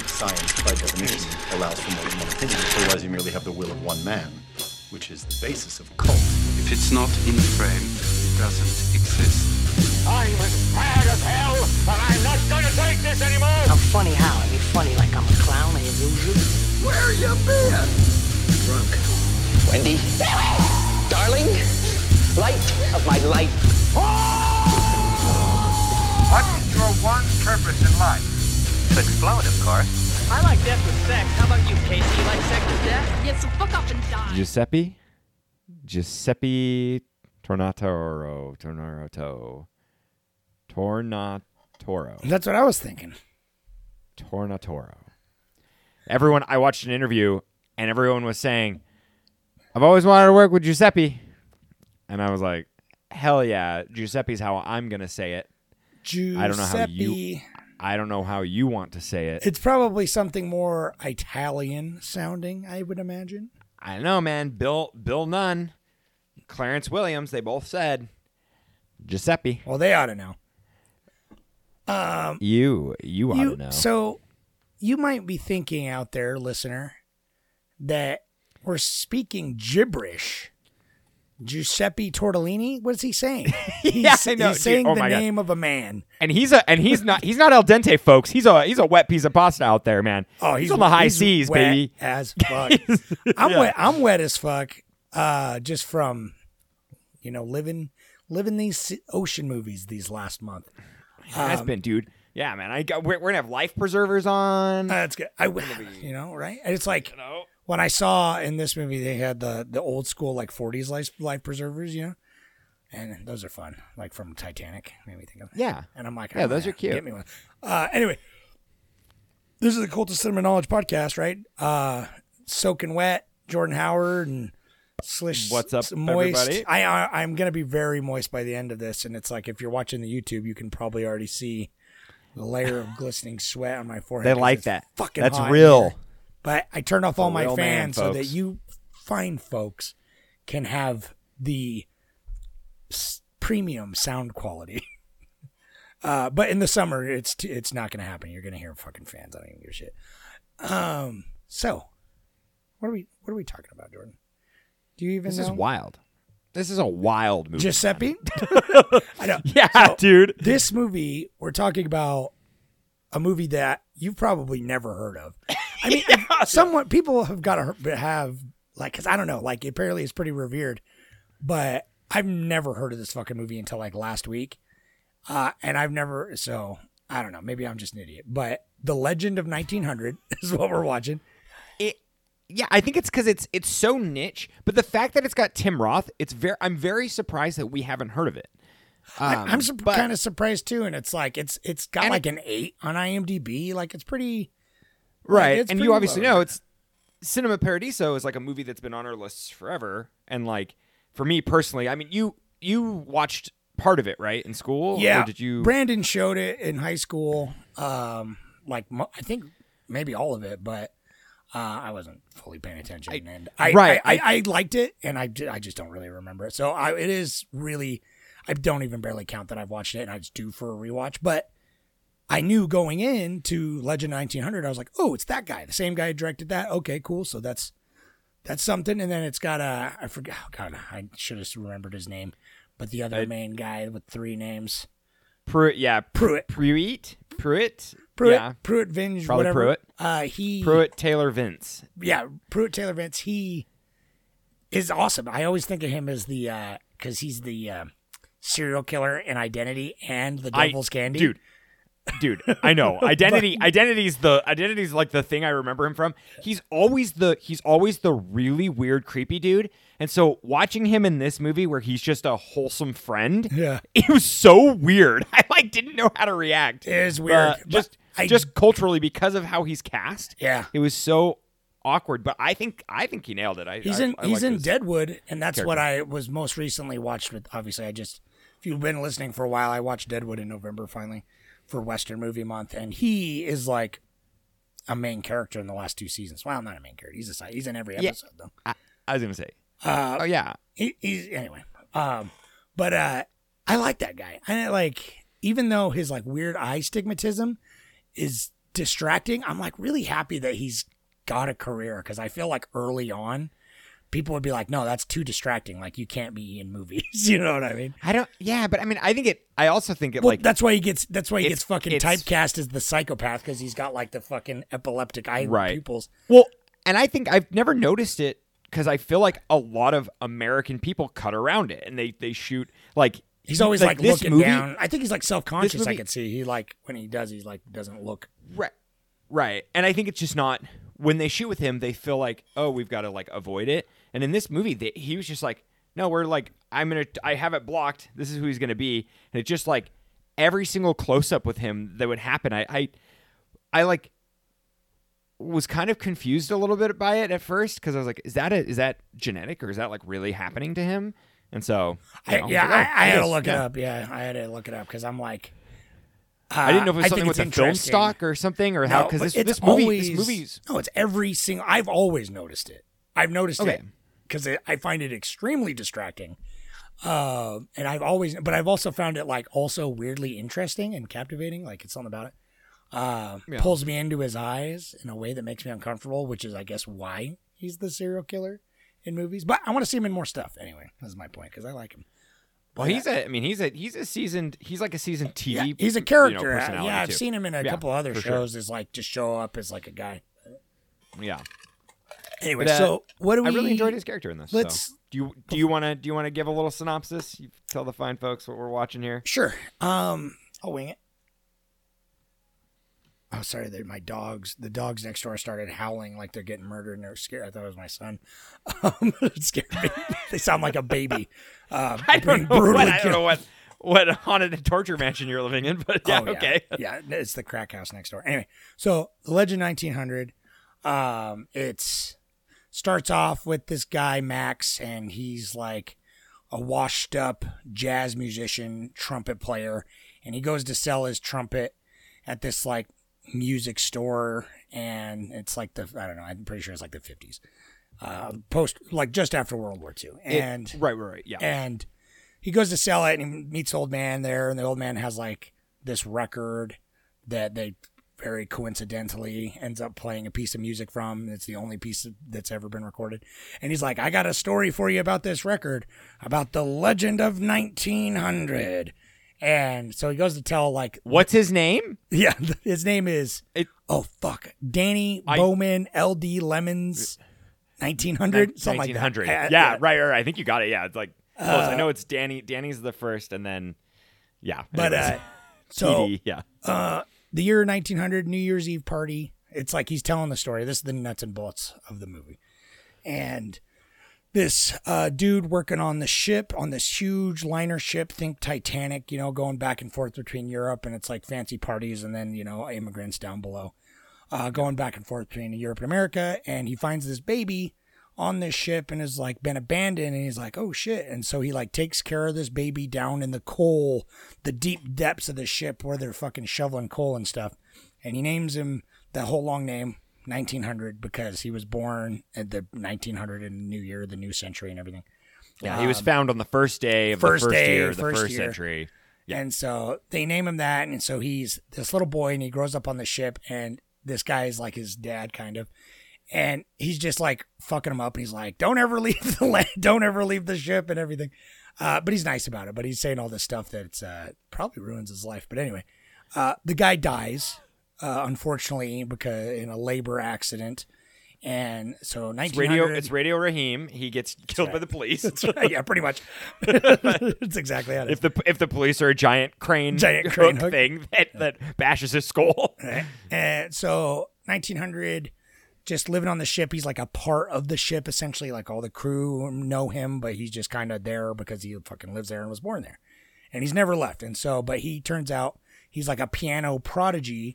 science, by definition, allows for more than one opinion. Otherwise, you merely have the will of one man, which is the basis of cult. If it's not in the frame, it doesn't exist. I'm as mad as hell, and I'm not gonna take this anymore! I'm funny how? I mean funny like I'm a clown, I amuse you? Where you been? Drunk. Wendy? Darling? Light of my life. What's your one purpose in life? To explode, of course. I like death with sex. How about you, Casey? You like sex with death? Yeah, so fuck up and die. Giuseppe Tornatoro. That's what I was thinking. Tornatoro. I watched an interview, and everyone was saying, I've always wanted to work with Giuseppe. And I was like, hell yeah, Giuseppe's how I'm going to say it. Giuseppe. I don't know how you want to say it. It's probably something more Italian sounding, I would imagine. I don't know, man. Bill Nunn, Clarence Williams, they both said Giuseppe. Well, they ought to know. You ought to know. So you might be thinking out there, listener, that we're speaking gibberish. Giuseppe Tortellini? What is he saying? Yeah, I know. He's saying Oh the my God. name of a man. And he's not al dente, folks. He's a wet piece of pasta out there, man. Oh, he's on the high seas, wet baby. as fuck. I'm wet as fuck. Just from living these ocean movies these last month. That's been, dude. Yeah, man. We're gonna have life preservers on. That's good. Right? And it's like when I saw in this movie they had the old school like 40s life preservers, and those are fun, like from Titanic. Made me think of. Yeah, and I'm like, yeah, those are cute. Get me one. Anyway, this is the Cult of Cinema Knowledge podcast, right? Soaking wet, Jordan Howard and Slish. What's up, moist. everybody? I'm gonna be very moist by the end of this, and it's like if you're watching the YouTube, you can probably already see the layer of glistening sweat on my forehead. They like that. Fucking That's hot real. here. But I turned off all my real man, fans so that folks. you fine folks can have the premium sound quality. But in the summer, it's not going to happen. You're going to hear fucking fans. I don't even give a shit. So what are we talking about, Jordan? Do you even know? This is wild. This is a wild movie. Giuseppe? I know. Yeah, dude. This movie, we're talking about a movie that you've probably never heard of. I mean, people have got to have, like, because I don't know, like, apparently it's pretty revered, but I've never heard of this fucking movie until, like, last week. And I don't know, maybe I'm just an idiot, but The Legend of 1900 is what we're watching. Yeah, I think it's because it's so niche, but the fact that it's got Tim Roth, I'm very surprised that we haven't heard of it. I'm kind of surprised too, and it's like it's got like an 8 on IMDb, like it's pretty right. Like, it's and pretty you obviously low. know it's Cinema Paradiso is like a movie that's been on our lists forever, and like for me personally, I mean you watched part of it right in school, yeah. Or did you? Brandon showed it in high school, I think maybe all of it, but. I wasn't fully paying attention, and I liked it, and I just don't really remember it. So it is really, I don't even barely count that I've watched it, and I just due for a rewatch. But I knew going into Legend 1900, I was like, oh, it's that guy, the same guy who directed that. Okay, cool. So that's something. And then it's got I forgot. Oh God, I should have remembered his name, but the other main guy with 3 names. Pruitt, yeah, Pruitt. Yeah. Pruitt Vinge, Probably whatever. Pruitt. Pruitt Taylor Vince. Yeah, Pruitt Taylor Vince. He is awesome. I always think of him as because he's the serial killer in Identity and the Devil's Candy. Dude, I know. Identity's like the thing I remember him from. He's always the really weird, creepy dude. And so watching him in this movie where he's just a wholesome friend, yeah, it was so weird. I didn't know how to react. It is weird. Just culturally because of how he's cast. Yeah. It was so awkward, but I think he nailed it. He's in Deadwood, and that's what I was most recently watched with. Obviously, if you've been listening for a while, I watched Deadwood in November finally for Western Movie Month, and he is like a main character in the last 2 seasons. Well, not a main character. He's in every episode though. I was gonna say. Oh yeah. He's anyway. But I like that guy. And even though his like weird eye stigmatism is distracting, I'm like really happy that he's got a career, because I feel like early on people would be like, no, that's too distracting. Like, you can't be in movies. You know what I mean? But I mean, I also think it, Well, like, that's why he gets fucking typecast as the psychopath, because he's got like the fucking epileptic eye pupils. Well, and I think I've never noticed it, because I feel like a lot of American people cut around it, and they shoot like he's always like this looking movie, down. I think he's like self-conscious. movie, I could see he like when he does, he's like doesn't look right. And I think it's just not, when they shoot with him, they feel like, oh, we've got to like avoid it. And in this movie, he was just like, no, we're like, I have it blocked. This is who he's gonna be, and it's just like every single close up with him that would happen. I like was kind of confused a little bit by it at first, because I was like, is that genetic, or is that like really happening to him? And so I had to look it up. Yeah, I had to look it up, because I'm like, I didn't know if it was something with the film stock or something, or how, because this movie's no, it's every single. I've always noticed it. I've noticed it because I find it extremely distracting, and I've also found it like also weirdly interesting and captivating. Like, it's something about it pulls me into his eyes in a way that makes me uncomfortable, which is, I guess, why he's the serial killer in movies. But I want to see him in more stuff anyway. That's my point, because I like him. Well, he's like a seasoned TV. Yeah, he's a character. Personality I've too. seen him in a couple other shows. Sure. As like just show up as like a guy. Yeah. Anyway, so what do we? I really enjoyed his character in this. Let's. So. Do you want to give a little synopsis? You tell the fine folks what we're watching here. Sure. I'll wing it. Oh, sorry. The dogs next door started howling like they're getting murdered, and they're scared. I thought it was my son. It scared me. They sound like a baby. I don't know what haunted torture mansion you're living in, but yeah, okay. Yeah, it's the crack house next door. Anyway, so the Legend 1900. It's starts off with this guy Max, and he's like a washed up jazz musician, trumpet player, and he goes to sell his trumpet at this like music store, and it's like I'm pretty sure it's like the 50s, post, like just after World War II, and right, yeah. And he goes to sell it, and he meets the old man there, and the old man has like this record that they very coincidentally ends up playing a piece of music from. It's the only piece that's ever been recorded. And he's like, I got a story for you about this record, about the Legend of 1900. And so he goes to tell, like... What's his name? Yeah, his name is... Danny Bowman, L.D. Lemons, 1900? Something 1900. Like that. Yeah, right. I think you got it. Yeah, it's like... close. I know it's Danny. Danny's the first, and then... Yeah. But, so... TD, yeah. The year 1900, New Year's Eve party. It's like he's telling the story. This is the nuts and bolts of the movie. And this dude working on the ship, on this huge liner ship, think Titanic, going back and forth between Europe, and it's like fancy parties, and then, immigrants down below, going back and forth between Europe and America. And he finds this baby on this ship and is like been abandoned, and he's like, oh shit. And so he like takes care of this baby down in the coal, the deep depths of the ship where they're fucking shoveling coal and stuff. And he names him the whole long name 1900 because he was born at the 1900 in the new year, the new century and everything. Yeah, he was found on the first day of the first year, the first century. Yeah. And so they name him that, and so he's this little boy, and he grows up on the ship, and this guy is like his dad kind of. And he's just like fucking him up, and he's like, don't ever leave the land, don't ever leave the ship and everything. But he's nice about it, but he's saying all this stuff that probably ruins his life. But anyway, the guy dies, unfortunately, because in a labor accident. And so 1900... It's Radio Raheem. He gets killed by the police. That's right. Yeah, pretty much. That's exactly how it is. If the police are a giant crane hook thing that bashes his skull. Right. And so 1900... just living on the ship. He's like a part of the ship, essentially. Like all the crew know him, but he's just kind of there because he fucking lives there and was born there. And he's never left. And so, but he turns out he's like a piano prodigy,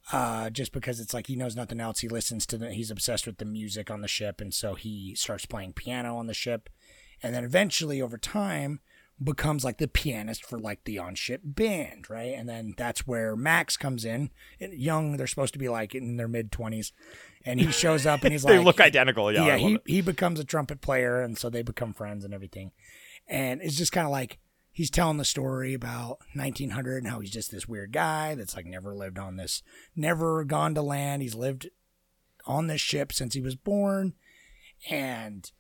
just because it's like he knows nothing else. He listens to he's obsessed with the music on the ship. And so he starts playing piano on the ship. And then eventually over time becomes like the pianist for like the on-ship band, right? And then that's where Max comes in. Young, they're supposed to be like in their mid-20s. And he shows up and he's like... They look identical, yeah. Yeah, he becomes a trumpet player, and so they become friends and everything. And it's just kind of like, he's telling the story about 1900 and how he's just this weird guy that's like never gone to land. He's lived on this ship since he was born. And,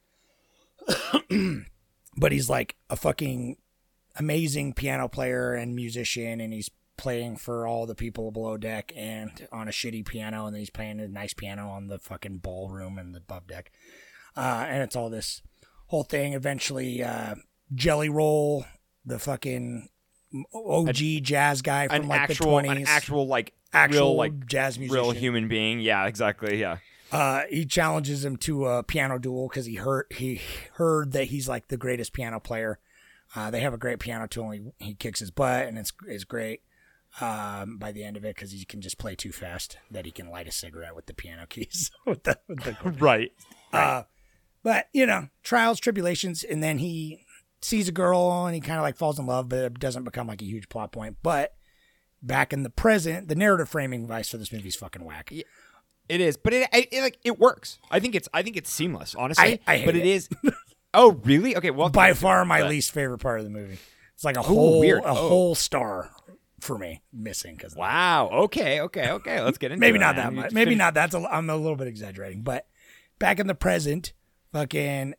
but he's like a fucking amazing piano player and musician, and he's playing for all the people below deck and on a shitty piano, and then he's playing a nice piano on the fucking ballroom and the above deck. And it's all this whole thing. Eventually, Jelly Roll, the fucking OG jazz guy from like the 20s. An actual real, like jazz musician. Real human being. Yeah, exactly. Yeah. He challenges him to a piano duel because he heard that he's like the greatest piano player. They have a great piano tool. And he kicks his butt, and it's great by the end of it because he can just play too fast that he can light a cigarette with the piano keys. Right. But trials, tribulations, and then he sees a girl and he kind of like falls in love, but it doesn't become like a huge plot point. But back in the present, the narrative framing device for this movie is fucking whack. Yeah. It is, but it works. I think it's seamless, honestly. I hate but it is. Oh, really? Okay. Well, by far my least favorite part of the movie. It's like a whole star for me missing. Cause wow. Okay. Let's get into maybe it. Not that much. Maybe not. I'm a little bit exaggerating, but back in the present, fucking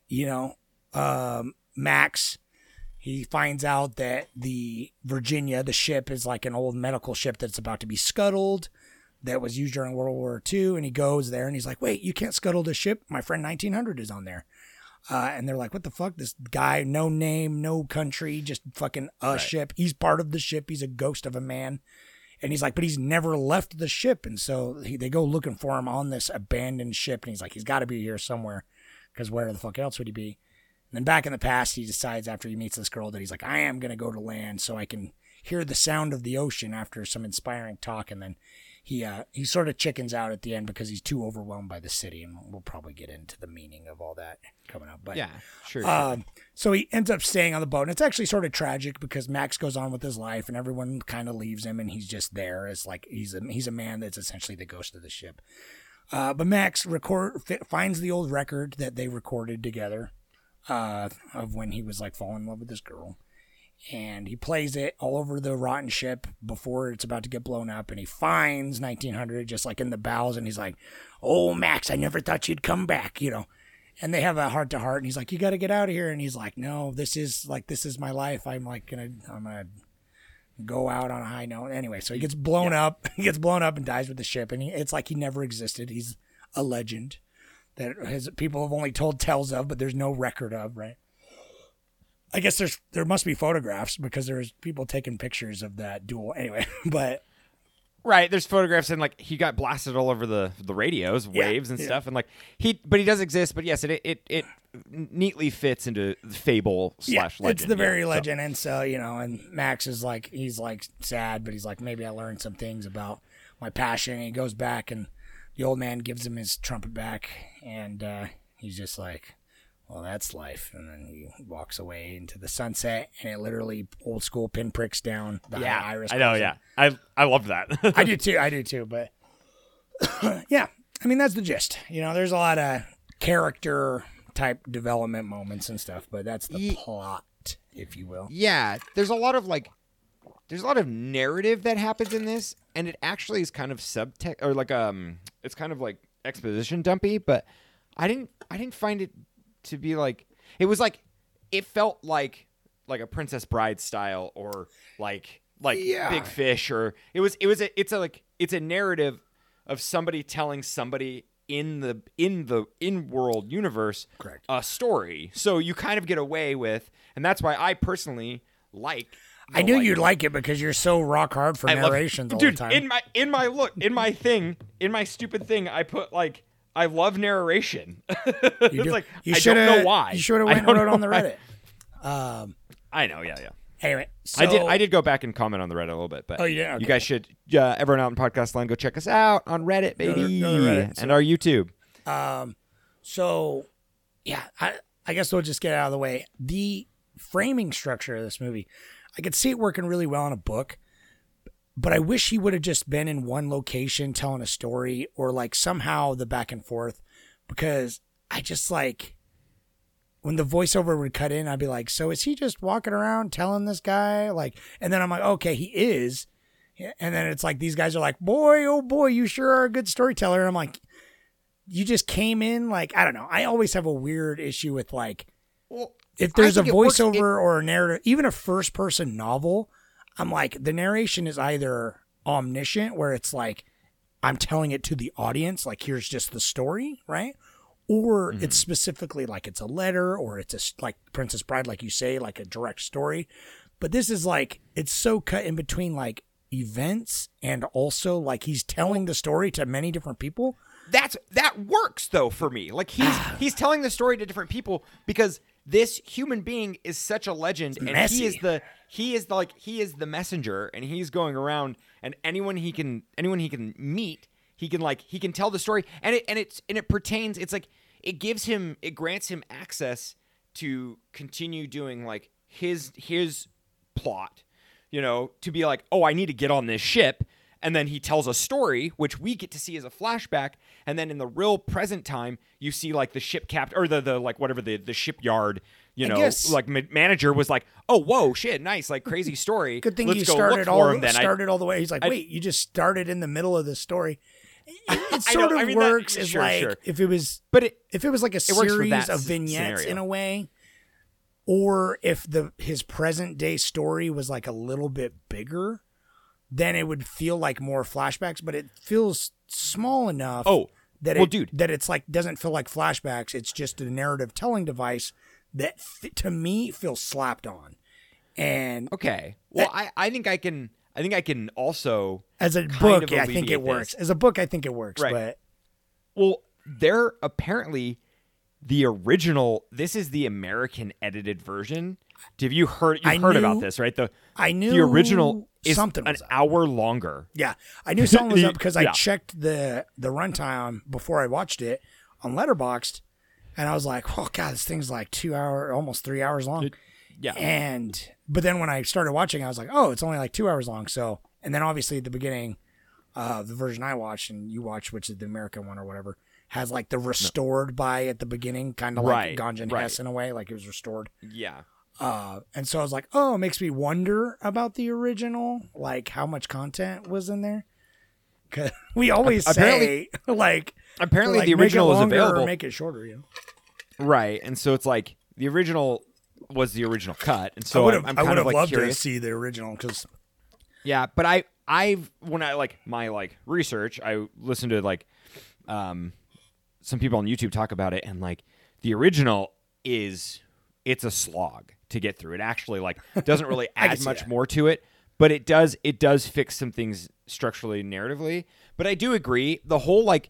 Max, he finds out that the Virginia, the ship, is like an old medical ship that's about to be scuttled. That was used during World War II, and he goes there, and he's like, wait, you can't scuttle the ship? My friend 1900 is on there. And they're like, what the fuck? This guy, no name, no country, just fucking ship. He's part of the ship. He's a ghost of a man. And he's like, but he's never left the ship. And so they go looking for him on this abandoned ship, and he's like, he's got to be here somewhere, because where the fuck else would he be? And then back in the past, he decides after he meets this girl that he's like, I am going to go to land so I can hear the sound of the ocean after some inspiring talk. And then he sort of chickens out at the end because he's too overwhelmed by the city, and we'll probably get into the meaning of all that coming up. But yeah, sure. So he ends up staying on the boat, and it's actually sort of tragic because Max goes on with his life, and everyone kind of leaves him, and he's just there as like he's a man that's essentially the ghost of the ship. But Max finds the old record that they recorded together of when he was like falling in love with this girl. And he plays it all over the rotten ship before it's about to get blown up. And he finds 1900 just like in the bows. And he's like, oh, Max, I never thought you'd come back, And they have a heart to heart. And he's like, you got to get out of here. And he's like, no, this is my life. I'm going to go out on a high note. Anyway, so he gets blown up. He gets blown up and dies with the ship. And it's like he never existed. He's a legend that his people have only told tales of, but there's no record of, right? I guess there must be photographs because there's people taking pictures of that duel anyway, but right, there's photographs and like he got blasted all over the radios, waves and stuff, and like he does exist, but yes, it neatly fits into the fable / legend. It's the very legend, and so and Max is like he's like sad, but he's like maybe I learned some things about my passion, and he goes back and the old man gives him his trumpet back, and he's just like, well, that's life. And then he walks away into the sunset, and it literally old school pinpricks down the high iris. I know, yeah. I love that. I do too. But yeah, I mean, that's the gist. There's a lot of character type development moments and stuff, but that's the plot, if you will. Yeah, there's a lot of narrative that happens in this, and it actually is kind of subtext or like it's kind of like exposition dumpy, but I didn't find it to be like it was like it felt like a Princess Bride style or like Big Fish, or it's a narrative of somebody telling somebody in the in-world universe correct a story, so you kind of get away with, and that's why I personally like. I knew you'd like it because you're so rock hard for narrations all the time. In my stupid thing, I put like. I love narration. It's like I don't know why. You should have went and wrote on the Reddit. I know, yeah. Anyway, so, I did go back and comment on the Reddit a little bit, but you did? Okay. You guys should everyone out in podcast land go check us out on Reddit, baby, go to Reddit, and our YouTube. So yeah, I guess we'll just get it out of the way. The framing structure of this movie, I could see it working really well in a book. But I wish he would have just been in one location telling a story, or like somehow the back and forth, because I just like when the voiceover would cut in, I'd be like, so is he just walking around telling this guy? Like, and then I'm like, okay, he is. And then it's like, these guys are like, boy, oh boy, you sure are a good storyteller. And I'm like, you just came in, like, I don't know. I always have a weird issue with, like, if there's a voiceover or a narrative, even a first person novel, I'm like, the narration is either omniscient, where it's like, I'm telling it to the audience, like, here's just the story, right? Or it's specifically like it's a letter, or it's like Princess Bride, like you say, like a direct story. But this is like, it's so cut in between like events, and also like he's telling the story to many different people. That works though for me. Like he's telling the story to different people because this human being is such a legend, and he is the messenger, and he's going around, and anyone he can meet, he can tell the story, and it pertains. It's like it grants him access to continue doing like his plot, to be like, oh, I need to get on this ship. And then he tells a story, which we get to see as a flashback. And then in the real present time, you see like the ship captain, or the like whatever the shipyard, like manager was like, oh, whoa, shit, nice, like crazy story. Good thing Let's you go started look all the way. He's like, wait, you just started in the middle of the story. It sort of works as like if it was like a series of vignettes in a way, or if his present day story was like a little bit bigger, then it would feel like more flashbacks. But it feels small enough that it's like doesn't feel like flashbacks. It's just a narrative telling device that to me feels slapped on. And okay, well, I think I can also as a book, I think it works. As a book, I think it works. Right. But well, they're apparently the original. This is the American edited version. Have you heard? You've heard about this, right? I knew the original is something an hour longer. Yeah, I knew something was up because I checked the runtime before I watched it on Letterboxd, and I was like, "Oh God, this thing's like 2 hours, almost 3 hours long." But then when I started watching, I was like, "Oh, it's only like 2 hours long." So, and then obviously at the beginning, the version I watched and you watched, which is the American one or whatever, has like the restored by at the beginning, kind of like Ganja and Hess in a way, like it was restored. Yeah. And so I was like, oh, it makes me wonder about the original, like how much content was in there. Cause we always say apparently the original is available. Or make it shorter, Right. And so it's like the original was the original cut. And so I'm kind of like loved curious to see the original because but when I like my like research, I listened to like, some people on YouTube talk about it, and like the original it's a slog to get through. It actually like doesn't really add much more to it, but it does fix some things structurally, narratively. But I do agree, the whole like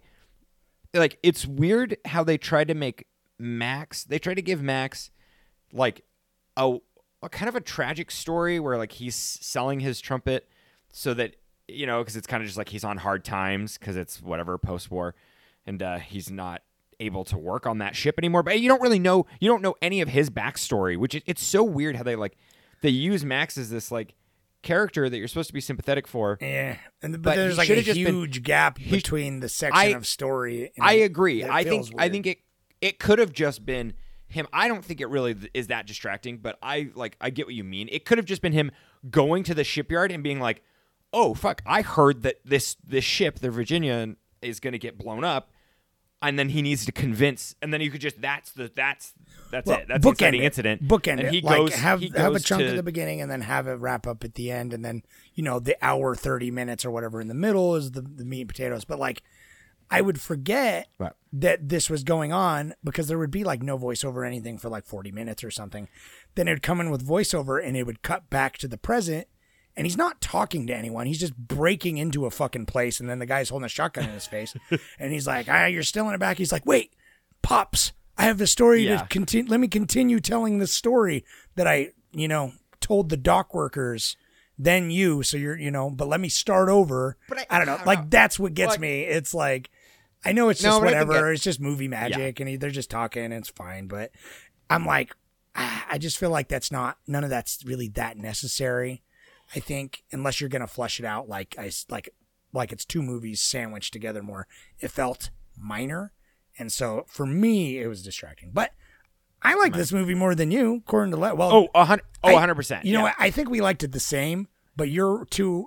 it's weird how they tried to make Max. They tried to give Max like a kind of a tragic story where like he's selling his trumpet so that because it's kind of just like he's on hard times because it's whatever post-war, and he's not able to work on that ship anymore. But you don't know any of his backstory, which it's so weird how they use Max as this like character that you're supposed to be sympathetic for. Yeah, but there's like a huge gap between the section of story. I agree. I think it could have just been him. I don't think it really is that distracting, but I get what you mean. It could have just been him going to the shipyard and being like, "Oh fuck, I heard that this ship, the Virginia, is going to get blown up." And then he needs to convince, and then you could just that's it. That's the exciting incident. Bookend and it. he Like goes have a chunk to, at the beginning, and then have it wrap up at the end, and then the hour 30 minutes or whatever in the middle is the meat and potatoes. But like, I would forget that this was going on because there would be like no voiceover or anything for like 40 minutes or something. Then it would come in with voiceover, and it would cut back to the present. And he's not talking to anyone. He's just breaking into a fucking place. And then the guy's holding a shotgun in his face. And he's like, you're still in the back. He's like, wait, Pops, I have the story to continue. Let me continue telling the story that I, told the dock workers, then you. So you're, but let me start over. But I don't know. Like, that's what gets me. It's like, I know it's just whatever. It's just movie magic. And they're just talking and it's fine. But I'm like, I just feel like none of that's really that necessary. I think unless you're gonna flesh it out like it's two movies sandwiched together more, it felt minor, and so for me it was distracting. But I like this movie more than you, according to Oh, 100%. You know what? I think we liked it the same, but your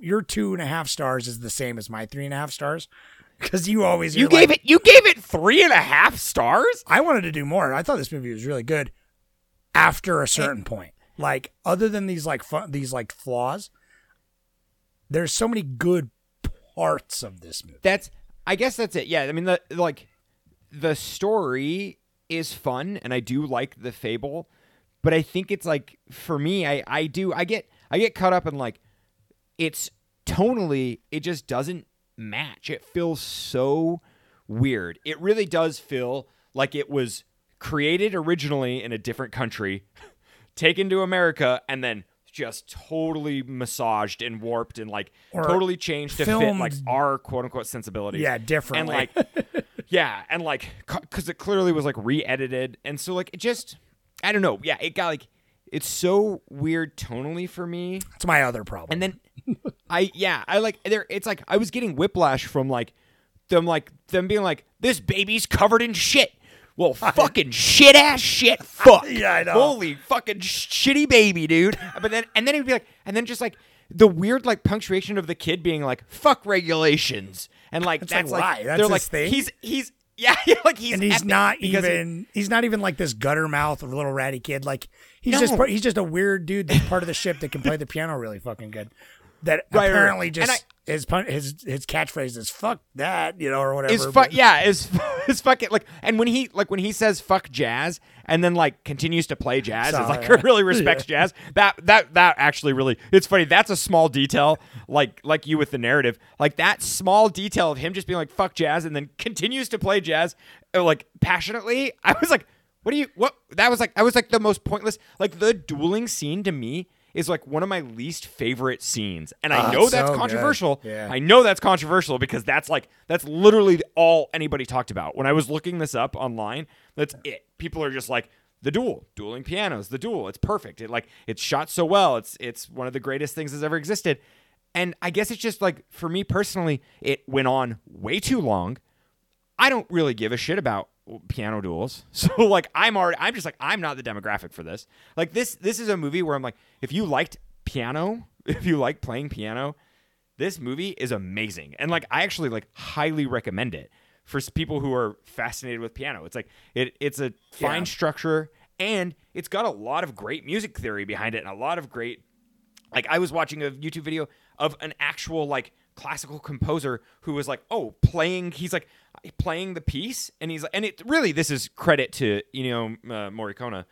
2.5 stars is the same as my 3.5 stars. Because you gave it 3.5 stars? I wanted to do more. I thought this movie was really good after a certain point. Like, other than these flaws, there's so many good parts of this movie. I guess that's it. Yeah, I mean, the story is fun, and I do like the fable, but I think it's like, for me, I get caught up in, like, it's tonally, it just doesn't match. It feels so weird. It really does feel like it was created originally in a different country, taken to America, and then just totally massaged and warped and like totally changed to fit like our quote unquote sensibilities. Yeah, differently. And like, yeah, and like, because it clearly was like re-edited, and so like it just, I don't know. Yeah, it got like, it's so weird tonally for me. It's my other problem. And then I like there. It's like I was getting whiplash from like them being like, this baby's covered in shit. Well, fucking shit ass shit. Fuck. Yeah, I know. Holy fucking shitty baby, dude. But then it'd be like, and then just like the weird like punctuation of the kid being like, fuck regulations, and like that's like why? That's they're his like thing? he's yeah, like he's and he's epic not because even like this gutter mouth little ratty kid. Like he's No. just a weird dude that's part of the ship that can play the piano really fucking good. That Right. apparently And just his catchphrase is "fuck that," or whatever. is fucking like, and when he says fuck jazz and then like continues to play jazz, it's like really respects jazz. That actually really, it's funny. That's a small detail, like you with the narrative, like that small detail of him just being like fuck jazz and then continues to play jazz like passionately. I was like, that was like, I was like the most pointless. Like the dueling scene to me is like one of my least favorite scenes. And I know that's so controversial. good. Yeah. I know that's controversial because that's literally all anybody talked about. When I was looking this up online, that's it. People are just like, dueling pianos, the duel. It's perfect. It's shot so well. It's one of the greatest things that's ever existed. And I guess it's just like, for me personally, it went on way too long. I don't really give a shit about piano duels. So like I'm just like, I'm not the demographic for this. Like this is a movie where I'm like, if you liked piano, if you like playing piano, this movie is amazing. And like I actually like highly recommend it for people who are fascinated with piano. It's like it's a fine structure, and it's got a lot of great music theory behind it, and a lot of great, like I was watching a YouTube video of an actual like classical composer who was like, he's like playing the piece, and he's like, and it really, this is credit to Morricone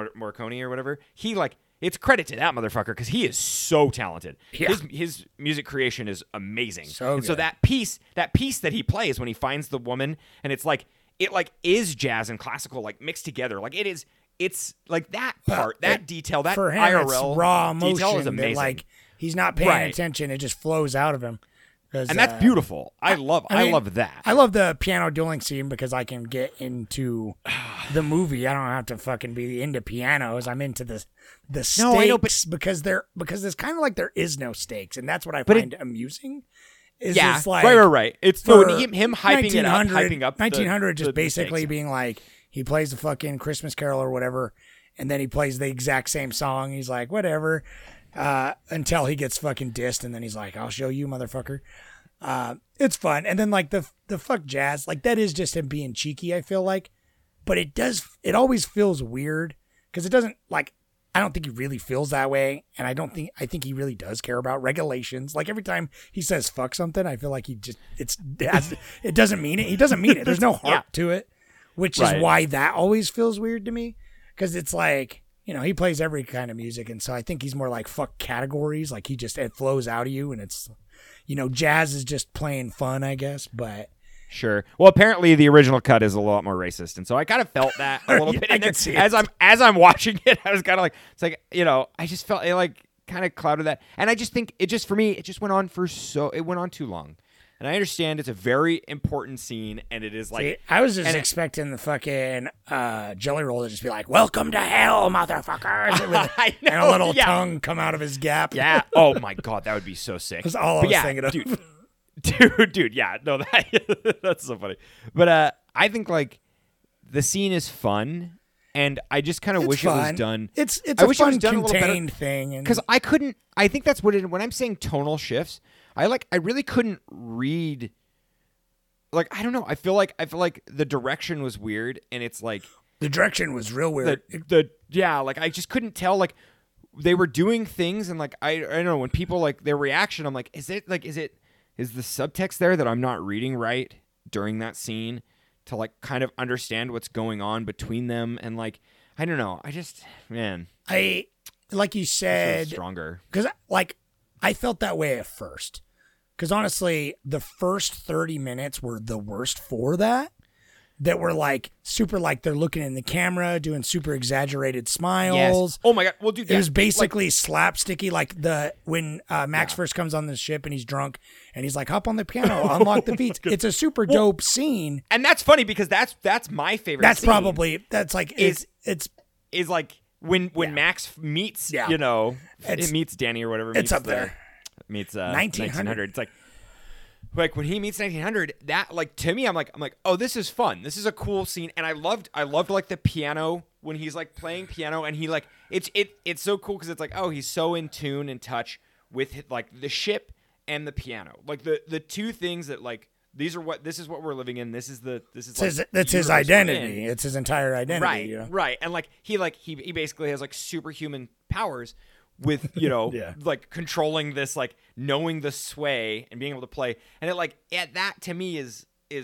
or whatever. He like, it's credit to that motherfucker because he is so talented. Yeah. His music creation is amazing. So and so good. that piece that he plays when he finds the woman, and it's like it like is jazz and classical like mixed together. Like it's like that part, that detail, that for him, IRL it's raw detail emotion is amazing. that like he's not paying Right. attention; it just flows out of him. And that's beautiful. I love that. I love the piano dueling scene because I can get into the movie. I don't have to fucking be into pianos. I'm into the stakes No, I know, because it's kind of like there is no stakes, and that's what I find amusing. Is Yeah, it's like right. It's for him hyping up 1900 just the basically stakes. being like, he plays the fucking Christmas Carol or whatever, and then he plays the exact same song. He's like, whatever. Until he gets fucking dissed, and then he's like, I'll show you, motherfucker. It's fun. And then like the fuck jazz, like that is just him being cheeky, I feel like. But it always feels weird because it doesn't, like, I don't think he really feels that way. And I think he really does care about regulations. Like every time he says fuck something, I feel like it doesn't mean it. He doesn't mean it. There's no heart to it, which is why that always feels weird to me. Cause it's like, he plays every kind of music. And so I think he's more like fuck categories. Like it flows out of you, and it's, jazz is just playing fun, I guess, but Sure. Well, apparently the original cut is a lot more racist, and so I kind of felt that a little bit. I And can then see as I'm watching it, I was kind of like, it's like, I just felt it like kind of clouded that, and I just think it just, for me, it just went on too long. And I understand it's a very important scene, and it is like... See, I was just expecting the fucking Jelly Roll to just be like, "Welcome to hell, motherfuckers," I know, and a little tongue come out of his gap. Yeah. Oh my god, that would be so sick. That's all I was thinking of. Dude, yeah, no, that's so funny. But I think like the scene is fun, and I just kind of wish fun. it was done. It's I a wish it was fun, done a little better. contained thing. Because I couldn't. I think that's what it. When I'm saying tonal shifts, I really couldn't read. Like, I don't know. I feel like the direction was weird, and it's like the direction was real weird. Like I just couldn't tell. Like they were doing things, and like I don't know, when people like their reaction, I'm like, is the subtext there that I'm not reading right during that scene to like kind of understand what's going on between them, and like I don't know. I just like you said, stronger because like I felt that way at first. Because honestly, the first 30 minutes were the worst for that. That were like super, like they're looking in the camera, doing super exaggerated smiles. Yes. Oh my god! Well, dude, it was basically slapsticky. Like when Max first comes on the ship and he's drunk and he's like, "Hop on the piano, unlock the beats." It's a super dope scene, and that's funny because that's my favorite. That's scene. Probably like it's like when Max meets it meets Danny or whatever. It's up there. Meets 1900. It's like when he meets 1900, that like to me, I'm like, oh, this is fun. This is a cool scene, and I loved like the piano when he's like playing piano, and he like it's so cool because it's like, oh, he's so in tune and touch with like the ship and the piano, like the two things that like this is what we're living in. This is that's his identity. It's his entire identity, right? You know? Right, and like he basically has like superhuman powers. With like controlling this, like knowing the sway and being able to play, and it like that to me is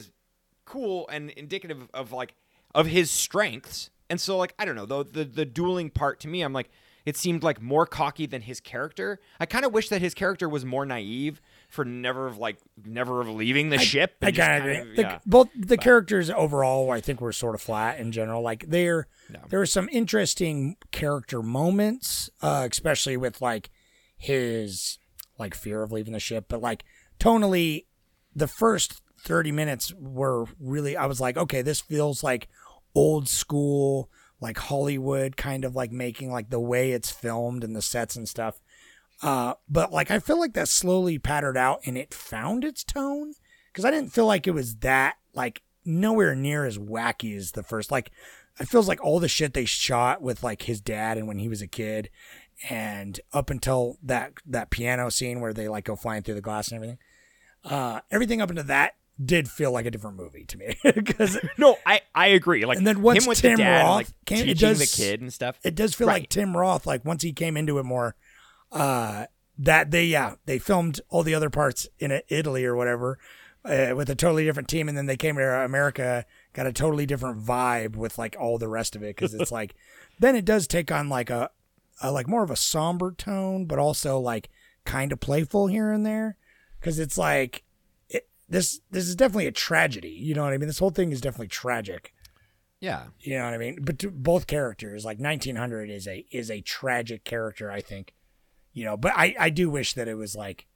cool and indicative of like of his strengths. And so like I don't know, though the dueling part to me, I'm like it seemed like more cocky than his character. I kind of wish that his character was more naive for never leaving the ship. I kind of agree. Both the characters overall, I think, were sort of flat in general. Like there were some interesting character moments, especially with like his like fear of leaving the ship. But like tonally, the first 30 minutes were really, I was like, okay, this feels like old school, like Hollywood kind of like making like the way it's filmed and the sets and stuff. But like, I feel like that slowly patterned out and it found its tone. Cause I didn't feel like it was that like nowhere near as wacky as the first, like it feels like all the shit they shot with like his dad and when he was a kid and up until that piano scene where they like go flying through the glass and everything up into that did feel like a different movie to me. Because no, I agree. Like, and then once him with Tim the dad, Roth like, came, teaching the kid and stuff, it does feel like Tim Roth. Like once he came into it more, that they filmed all the other parts in Italy or whatever with a totally different team, and then they came to America, got a totally different vibe with like all the rest of it, because it's like then it does take on like a like more of a somber tone, but also like kind of playful here and there, because it's like this is definitely a tragedy. You know what I mean? This whole thing is definitely tragic. Yeah. You know what I mean? But to both characters, like 1900 is a tragic character, I think. You know, but I do wish that it was like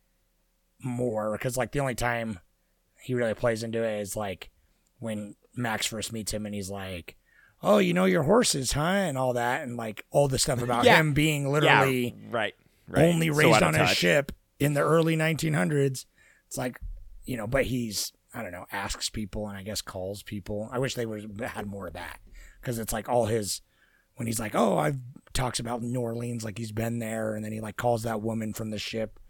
more, because like the only time he really plays into it is like when Max first meets him and he's like, "Oh, you know your horses, huh?" and all that, and like all the stuff about him being literally right. only raised on a ship in the early 1900s. It's like, you know, but he's, I don't know, asks people and I guess calls people. I wish they would have had more of that, because it's like all his, when he's like, "Oh, I've talks about New Orleans," like he's been there, and then he like calls that woman from the ship.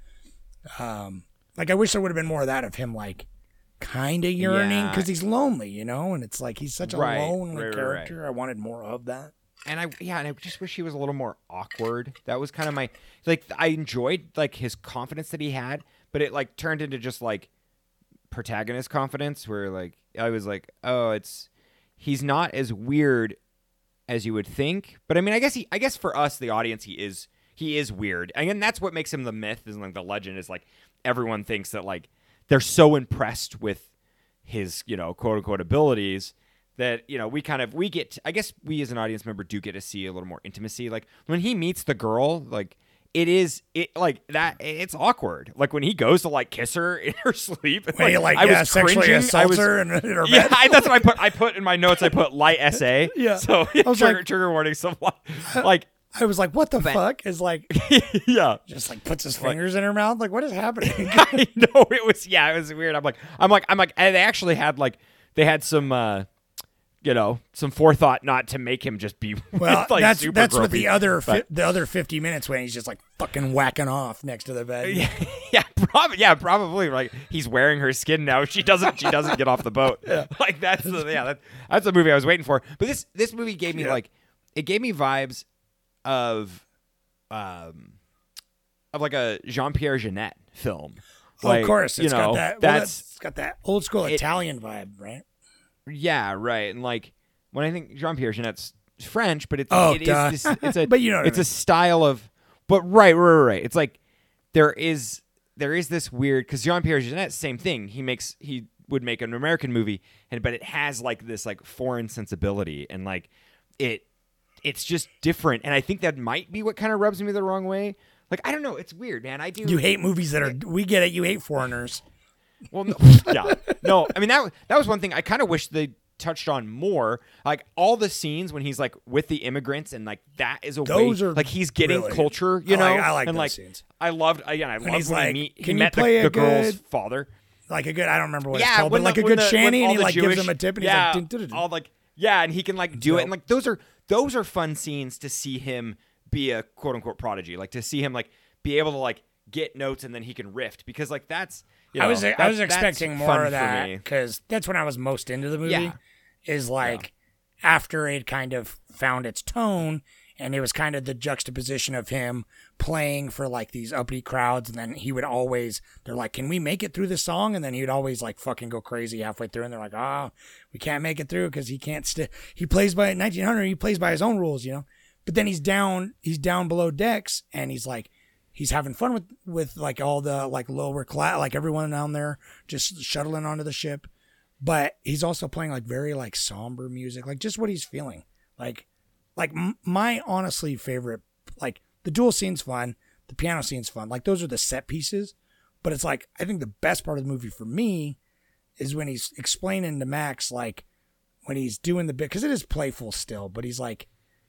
Like I wish there would have been more of that, of him like kind of yearning, because he's lonely, you know, and it's like he's such a lonely character. I wanted more of that. And I just wish he was a little more awkward. That was kind of my, like, I enjoyed like his confidence that he had, but it like turned into just like protagonist confidence, where like I was like, oh, he's not as weird as you would think. But I mean, I guess for us, the audience, he is weird. And that's what makes him the myth, is like the legend, is like everyone thinks that like they're so impressed with his, you know, quote unquote abilities that, you know, we get, I guess we as an audience member do get to see a little more intimacy. Like when he meets the girl, like it's awkward. Like when he goes to like kiss her in her sleep, when he sexually assaults her in her bed. That's what I put in my notes. I put light essay. Yeah. So trigger warning. So like I was like, what the fuck? Is like, yeah, just like puts his fingers in her mouth. Like, what is happening? I know, it was weird. I'm like, and they actually had like, they had some some forethought not to make him just be Well, like, that's super what gropey. the other 50 minutes when he's just like fucking whacking off next to the bed. Probably like he's wearing her skin now. She doesn't get off the boat. Like that's the movie I was waiting for. But this movie gave me it gave me vibes of like a Jean-Pierre Jeunet film. Of course, it's got that. It's got that old school Italian vibe, right? Yeah, right. And like when I think Jean-Pierre Jeunet's French, but it's but you know what it's a style of. But right. It's like there is this weird because Jean-Pierre Jeunet, same thing. He would make an American movie, but it has like this like foreign sensibility and like it's just different. And I think that might be what kind of rubs me the wrong way. Like I don't know, it's weird, man. I do. You hate movies that are. We get it. You hate foreigners. Well, no. I mean that was one thing I kind of wish they touched on more. Like all the scenes when he's like with the immigrants and like that is those are like he's getting really, culture. I like and those like scenes. I loved when he's like, he met the girl's father. Like a good. I don't remember what it's called, but like a good shanty, and he like gives him a tip, and he's like, dun-dun-dun-dun. all like and he can like do it, and like those are fun scenes to see him be a quote unquote prodigy, like to see him like be able to like get notes and then he can riff because like that's. I was expecting more of that because that's when I was most into the movie. Yeah. Is like after it kind of found its tone, and it was kind of the juxtaposition of him playing for like these uppity crowds, and then he would always they're like, "Can we make it through the song?" And then he would always like fucking go crazy halfway through, and they're like, "Oh, we can't make it through because he can't he plays by 1900, he plays by his own rules, But then he's down below decks, and he's like. He's having fun with like all the like lower class, like everyone down there just shuttling onto the ship. But he's also playing like very like somber music, like just what he's feeling. Like my honestly favorite, like the duel scene's fun, the piano scene's fun. Like those are the set pieces. But it's like, I think the best part of the movie for me is when he's explaining to Max, like when he's doing the bit, because it is playful still, but he's like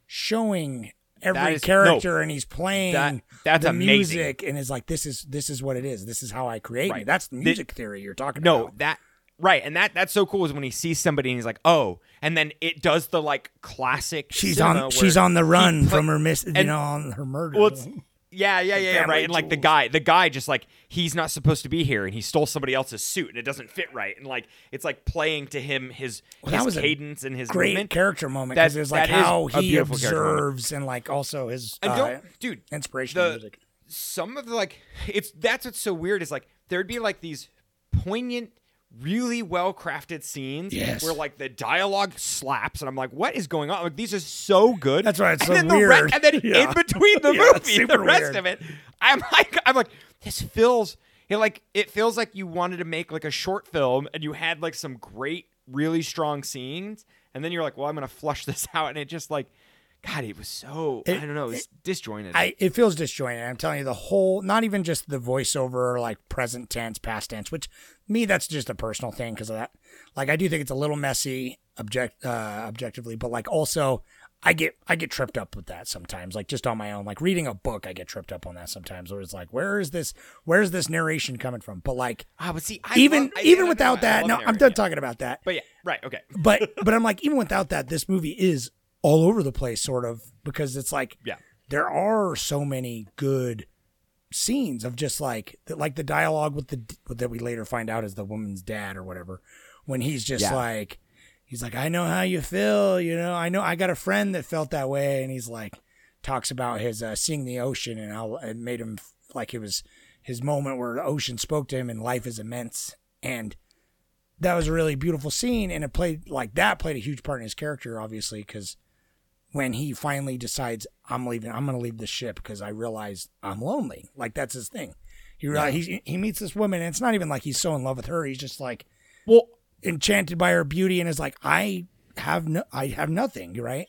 showing every character and he's playing that's the amazing. Music and is like this is what it is. This is how I create it. That's the music theory you're talking about. And that's so cool is when he sees somebody and he's like, oh, and then it does the like classic. She's on the run from her on her murder. Well, yeah, right. And like the guy just like he's not supposed to be here, and he stole somebody else's suit, and it doesn't fit right, and like it's like playing to him his cadence and his great movement. Character moment because it's like how he observes and like also his inspiration in music. Some of the like that's what's so weird is like there'd be like these poignant. Really well crafted scenes where like the dialogue slaps and I'm like, what is going on? Like these are so good. That's right. It's and so then weird. And then in between the movie, the rest of it, I'm like, this feels it feels like you wanted to make like a short film and you had like some great, really strong scenes, and then you're like, well, I'm gonna flush this out, and it just like. God, it was so, I don't know, it's disjointed. It feels disjointed. I'm telling you, the whole, not even just the voiceover, like present tense, past tense, which me, that's just a personal thing because of that. Like, I do think it's a little messy objectively, but like also, I get tripped up with that sometimes, like just on my own. Like reading a book, I get tripped up on that sometimes where it's like, where's this narration coming from? But like, even without that, no, I'm done talking about that. But yeah, right, okay. But I'm like, even without that, this movie is all over the place, sort of, because it's like there are so many good scenes of just like the dialogue with that we later find out is the woman's dad or whatever, when he's just like, he's like, I know how you feel, I know I got a friend that felt that way, and he's like talks about his seeing the ocean and how it made him like it was his moment where the ocean spoke to him and life is immense, and that was a really beautiful scene, and it played a huge part in his character, obviously, because when he finally decides, I'm going to leave the ship because I realize I'm lonely. Like, that's his thing. He meets this woman, and it's not even like he's so in love with her. He's just like, enchanted by her beauty, and is like, I have nothing, right?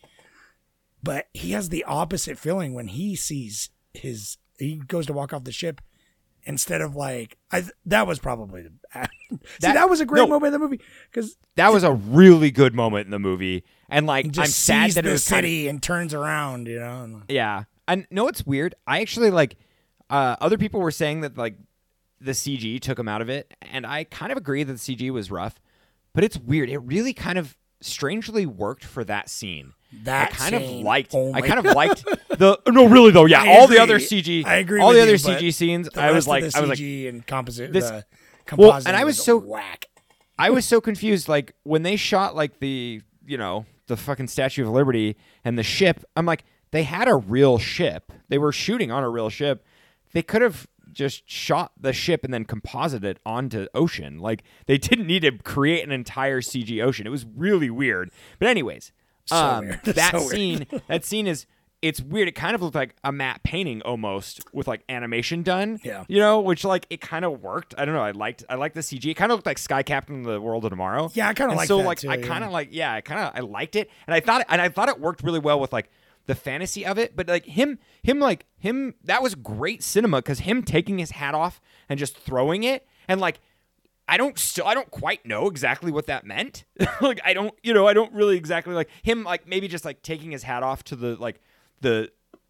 But he has the opposite feeling when he sees he goes to walk off the ship. Instead of like, that was probably that was a great moment in the movie because that was a really good moment in the movie, and like just I'm sad sees that the it was city and turns around, Yeah, and no, it's weird. I actually like other people were saying that like the CG took him out of it, and I kind of agree that the CG was rough, but it's weird. It really kind of strangely worked for that scene. That I kind of scene liked. only. I kind of liked the. No, really though. Yeah, I all agree. the other CG. I agree. All with the other you, but CG scenes. the I was rest like, of the CG and composite. this- The well, compositing and I was was so whack. I was so confused. Like when they shot like the the fucking Statue of Liberty and the ship. I'm like, they had a real ship. They were shooting on a real ship. They could have just shot the ship and then composited it onto ocean. Like they didn't need to create an entire CG ocean. It was really weird. But anyways, weird. that So weird. scene, that scene is. It's weird. It kind of looked like a matte painting almost with like animation done. Yeah. Which like it kind of worked. I don't know. I liked the CG. It kind of looked like Sky Captain: The World of Tomorrow. Yeah, I kinda And like so that like too, I yeah. kind of like I liked it, and I thought it worked really well with like the fantasy of it. But like him that was great cinema because him taking his hat off and just throwing it and like. I don't quite know exactly what that meant. Like I don't really exactly like him like maybe just like taking his hat off to the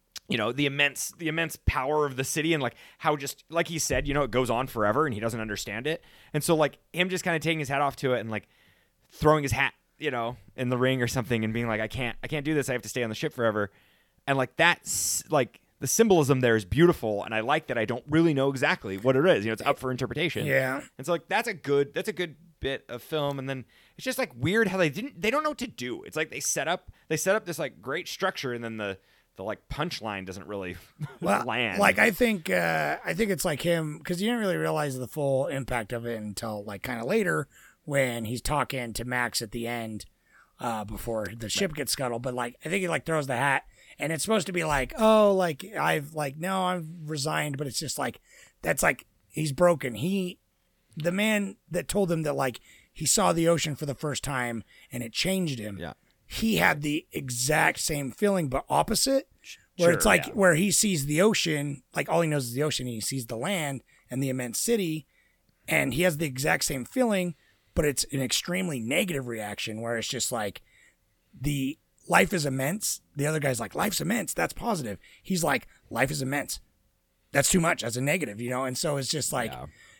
immense power of the city and like how just like he said, it goes on forever and he doesn't understand it. And so like him just kind of taking his hat off to it and like throwing his hat, in the ring or something and being like, I can't do this. I have to stay on the ship forever. And like that's like the symbolism there is beautiful, and I like that I don't really know exactly what it is. It's up for interpretation. Yeah. And so like that's a good bit of film, and then it's just like weird how they don't know what to do. It's like they set up this like great structure, and then the like punchline doesn't really land. Like I think it's like him because you didn't really realize the full impact of it until like kind of later when he's talking to Max at the end before the ship gets scuttled. But like I think he like throws the hat. And it's supposed to be like, oh, like I've resigned, but it's just like that's like he's broken. The man that told him that like he saw the ocean for the first time and it changed him. Yeah. He had the exact same feeling, but opposite. Where it's like where he sees the ocean, like all he knows is the ocean. He sees the land and the immense city, and he has the exact same feeling, but it's an extremely negative reaction where it's just like the life is immense. The other guy's like, life's immense. That's positive. He's like, life is immense. That's too much. That's a negative, And so it's just like,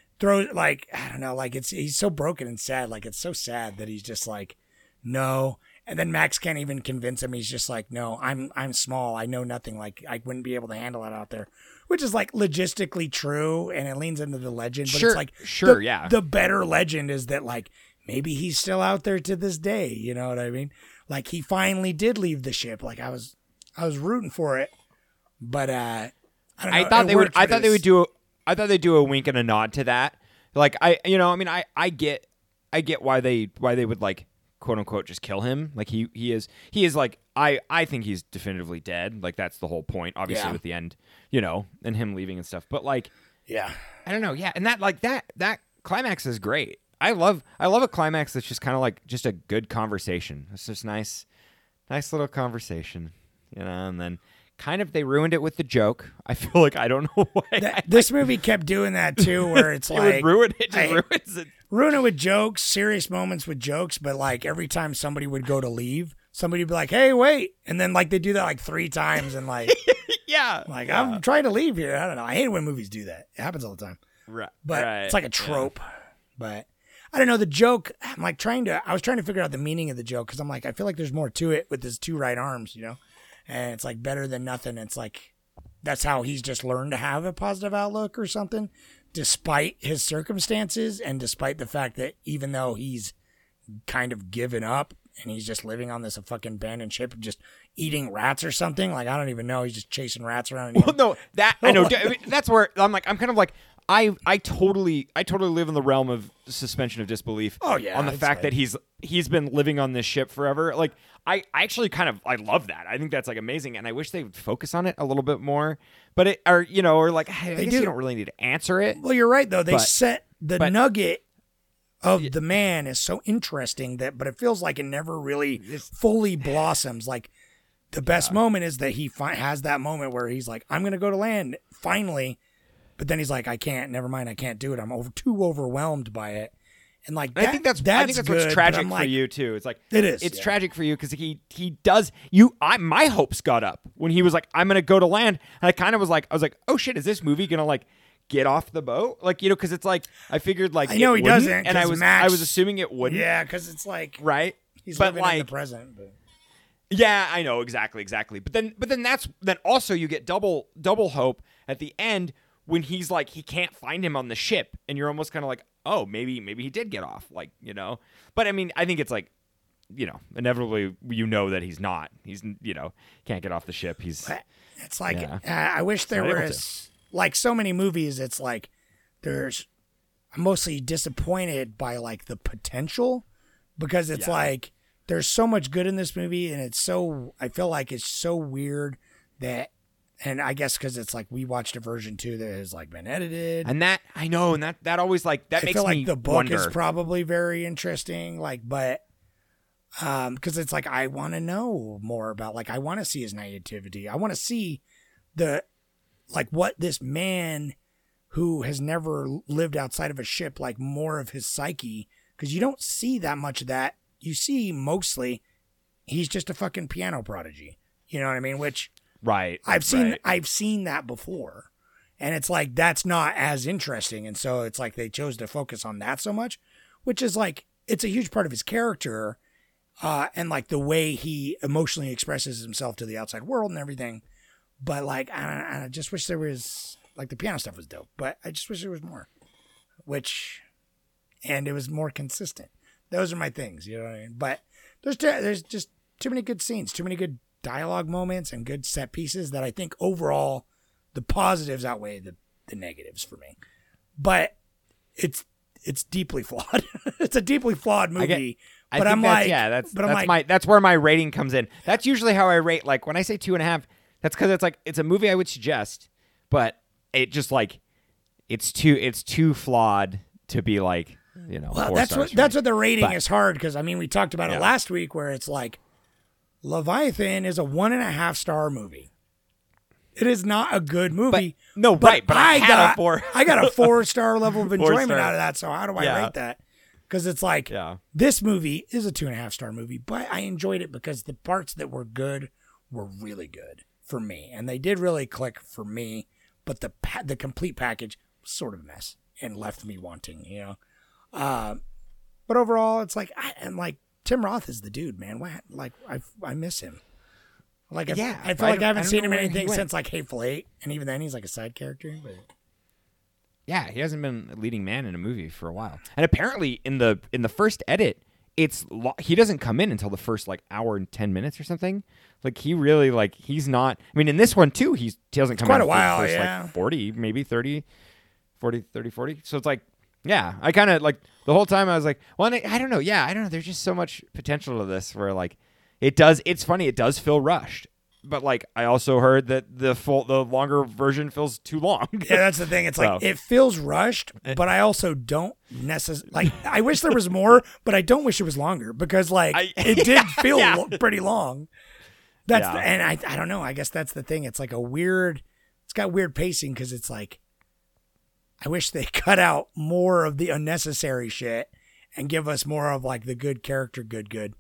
I don't know, like he's so broken and sad. Like it's so sad that he's just like, no. And then Max can't even convince him. He's just like, no, I'm small. I know nothing. Like I wouldn't be able to handle it out there, which is like logistically true. And it leans into the legend, but it's like, the better legend is that like, maybe he's still out there to this day. You know what I mean? Like he finally did leave the ship. Like I was rooting for it, but I don't know. I thought they'd do a wink and a nod to that. Like I get why they would like quote unquote just kill him. Like he is like I think he's definitively dead. Like that's the whole point, obviously with the end, and him leaving and stuff. But like I don't know, and that climax is great. I love a climax that's just kind of like just a good conversation. It's just nice little conversation, and then kind of they ruined it with the joke. I feel like I don't know why. This movie kept doing that too, where it's like ruins it. Ruin it with jokes, serious moments with jokes, but like every time somebody would go to leave, somebody would be like, "Hey, wait!" And then like they do that like 3 times, and like I'm trying to leave here. I don't know. I hate it when movies do that. It happens all the time. Right, but it's like a trope. But I don't know the joke. I was trying to figure out the meaning of the joke because I'm like, I feel like there's more to it with his 2 right arms, and it's like better than nothing. It's like that's how he's just learned to have a positive outlook or something, despite his circumstances and despite the fact that even though he's kind of given up and he's just living on this fucking abandoned ship and just eating rats or something. Like I don't even know. He's just chasing rats around. Well, no, that I know. I mean, that's where I'm kind of like. I totally live in the realm of suspension of disbelief. Oh yeah, on the fact that he's been living on this ship forever. Like I actually I love that. I think that's like amazing, and I wish they would focus on it a little bit more. But I guess you don't really need to answer it. Well, you're right though. They set the nugget of the man is so interesting but it feels like it never really fully blossoms. Like the best moment is that he has that moment where he's like, I'm gonna go to land finally. But then he's like, I can't. Never mind. I can't do it. I'm too overwhelmed by it. And like, I think that's good, what's tragic for you too. It's like it is. It's tragic for you because he does. My hopes got up when he was like, I'm gonna go to land, and I was like, oh shit, is this movie gonna like get off the boat? Like because it's like I figured like I know he doesn't, and I was assuming it wouldn't. Yeah, because it's like right. He's But, living in the like- present. But. Yeah, I know exactly. But then then also you get double hope at the end when he's like he can't find him on the ship, and you're almost kind of like, oh, maybe he did get off, like, you know. But I mean, I think it's like, you know, inevitably you know that he's not. He's, you know, can't get off the ship. He's. It's like Yeah. I wish there Not able was like so many movies. It's like I'm mostly disappointed by like the potential because it's like there's so much good in this movie, and it's so I feel like it's so weird that, and I guess because it's like we watched a version 2 that has like been edited, And that I know, and that always like that I makes feel like me the book wonder. is probably very interesting, like, but because it's like I want to know more about, like, I want to see his naivety. I want to see the like what this man who has never lived outside of a ship, like more of his psyche, because you don't see that much of that. You see mostly he's just a fucking piano prodigy. You know what I mean? Which Right. I've seen right. I've seen that before. And it's like that's not as interesting. And so it's like they chose to focus on that so much, which is like it's a huge part of his character, and like the way he emotionally expresses himself to the outside world and everything. But like I just wish there was like the piano stuff was dope, but I just wish there was more. And it was more consistent. Those are my things, you know what I mean? But there's just too many good scenes, too many good dialogue moments and good set pieces that I think overall the positives outweigh the negatives for me. But it's deeply flawed. It's a deeply flawed movie. But I'm like, that's where my rating comes in. That's usually how I rate. Like when I say 2.5, that's because it's like it's a movie I would suggest, but it just like it's too flawed to be like, you know. well, 4 that's stars what for that's me. what the rating But- is hard because I mean we talked about it Yeah. last week where it's like Leviathan is a 1.5 star movie. It is not a good movie. But I had a 4. I got a 4-star level of enjoyment 4-star. out of that. So how do I Yeah. rate that? Because it's like this movie is a 2.5-star movie, but I enjoyed it because the parts that were good were really good for me, and they did really click for me. But the complete package was sort of a mess and left me wanting, you know. But overall, it's like I'm like Tim Roth is the dude, man. What? Like I miss him. Like I feel like I haven't seen him in anything since like Hateful Eight, and even then he's like a side character. But Yeah, he hasn't been a leading man in a movie for a while. And apparently in the first edit, he doesn't come in until the first like hour and 10 minutes or something. Like he really like he's not. I mean, in this one too, he doesn't come quite in a while, for the first yeah. like 40, maybe 30. So it's like, yeah, I kind of like the whole time I was like, well, I don't know. Yeah, I don't know. There's just so much potential to this where like it's funny. It does feel rushed. But like I also heard that the longer version feels too long. yeah, that's the thing. It's like it feels rushed, but I also don't necessarily like. I wish there was more, but I don't wish it was longer because like it did feel pretty long. That's and I don't know. I guess that's the thing. It's like it's got weird pacing because it's like I wish they cut out more of the unnecessary shit and give us more of like the good character, good.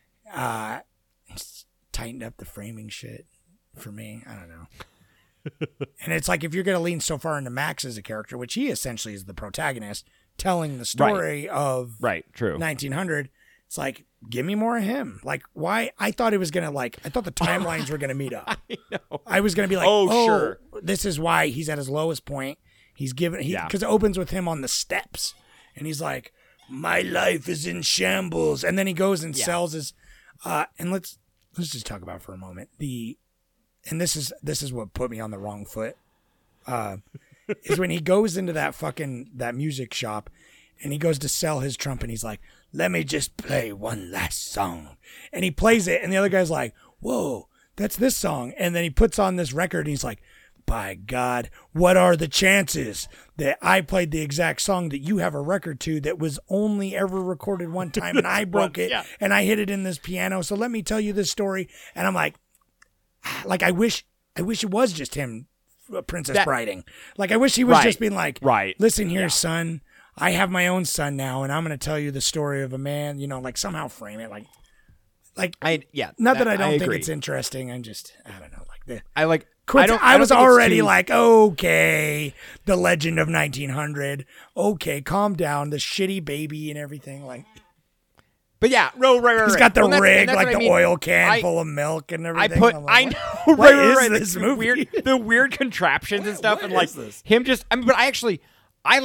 Tightened up the framing shit for me. I don't know. And it's like if you're going to lean so far into Max as a character, which he essentially is the protagonist, telling the story of 1900, it's like, give me more of him. Like, why? I thought it was going to I thought the timelines were going to meet up. I know. I was going to be like, sure. This is why he's at his lowest point. He's because it opens with him on the steps and he's like, my life is in shambles. And then he goes and sells his, and let's just talk about for a moment and this is what put me on the wrong foot. Is when he goes into that music shop and he goes to sell his trumpet. He's like, let me just play one last song. And he plays it and the other guy's like, whoa, that's this song. And then he puts on this record and he's like, by God, what are the chances that I played the exact song that you have a record to that was only ever recorded one time and I broke it and I hit it in this piano. So let me tell you this story. And I'm like I wish it was just him, Princess Briding. Like I wish he was just being like, listen here, son, I have my own son now and I'm going to tell you the story of a man, you know, like somehow frame it not that I don't think it's interesting. I don't know, I was already like, okay, the legend of 1900. Okay, calm down. The shitty baby and everything. Like, But yeah, right. He's got the Well, rig, that's like what the I mean. oil can full of milk and everything. I I'm know, like, right, is right. this movie? The weird contraptions and stuff, What and like is this? him just. I mean, but I